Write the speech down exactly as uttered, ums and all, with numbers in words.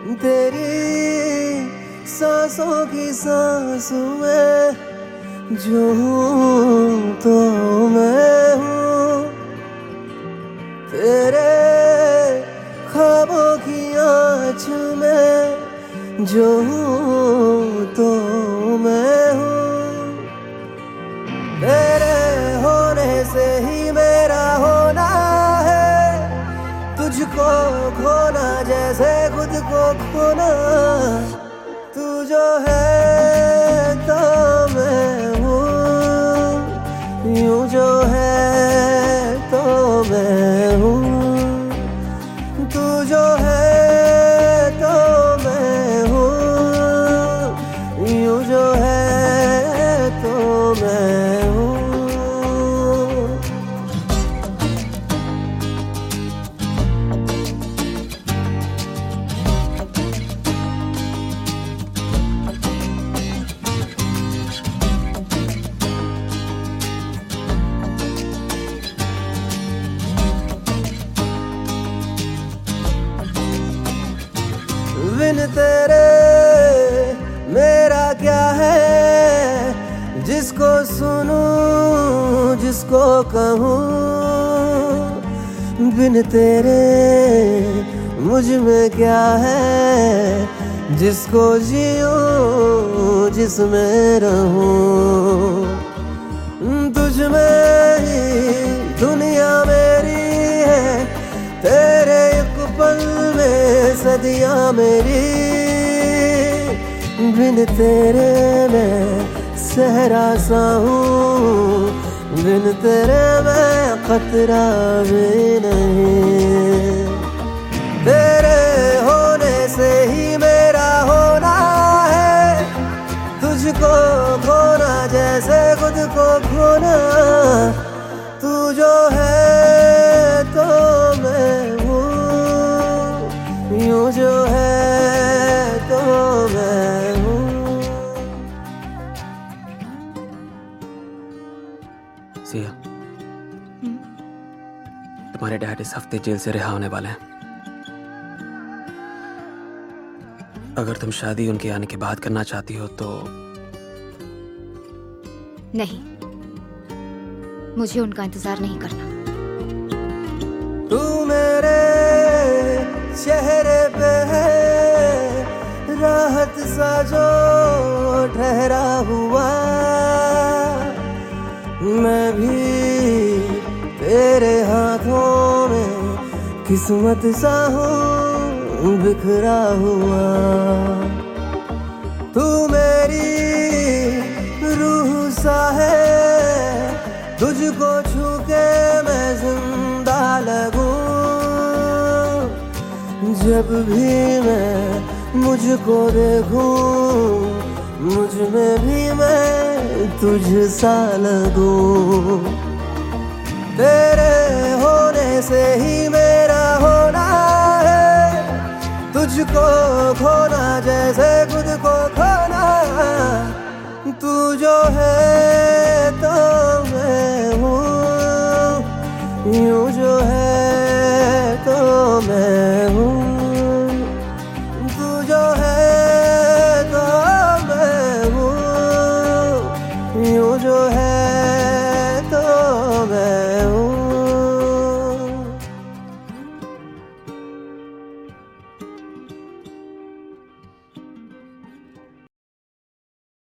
तेरी सांसों की सांस में जो हूँ तो मैं हूँ, तेरे ख्वाबों की आँच में जो हूँ तो मैं हूँ, तेरे होने से ही मेरा होना है, तुझको खोना जैसे खुद को खोना। तू जो है तो मैं हूँ, यूं जो है तो मैं हूँ, तू जो है तो मैं हूँ, यूं जो है तो मैं हूँ। बिन तेरे मेरा क्या है, जिसको सुनूं जिसको कहूँ, बिन तेरे मुझ में क्या है, जिसको जियूं जिसमें रहूं। तुझ में ही दुनिया मेरी है, तेरे एक पल में सदियां मेरी, बिन तेरे मैं सहरा सा हूँ, बिन तेरे मैं खतरा भी नहीं। तेरे होने से ही मेरा होना है, तुझको खोना जैसे खुद को खोना। तू जो है तो मैं हूँ, यूं जो है तो मैं हूँ। सिया, तुम्हारे डैड इस हफ्ते जेल से रिहा होने वाले हैं। अगर तुम शादी उनके आने के बाद करना चाहती हो तो। नहीं, मुझे उनका इंतजार नहीं करना। तू मेरे चेहरे पे है राहत सा जो ठहरा हुआ, मैं भी तेरे हाथों में किस्मत सा हूँ बिखरा हुआ। तू मेरी रूह सा है, तुझको छू के मैं जिंदा लगूं। जब भी मैं मुझको देखूं, मुझ में भी मैं तुझ सा लगूं। तेरे होने से ही मेरा होना है, तुझको खोना जैसे खुद को खोना। तू जो है तो मैं हूँ, यूं जो है तो मैं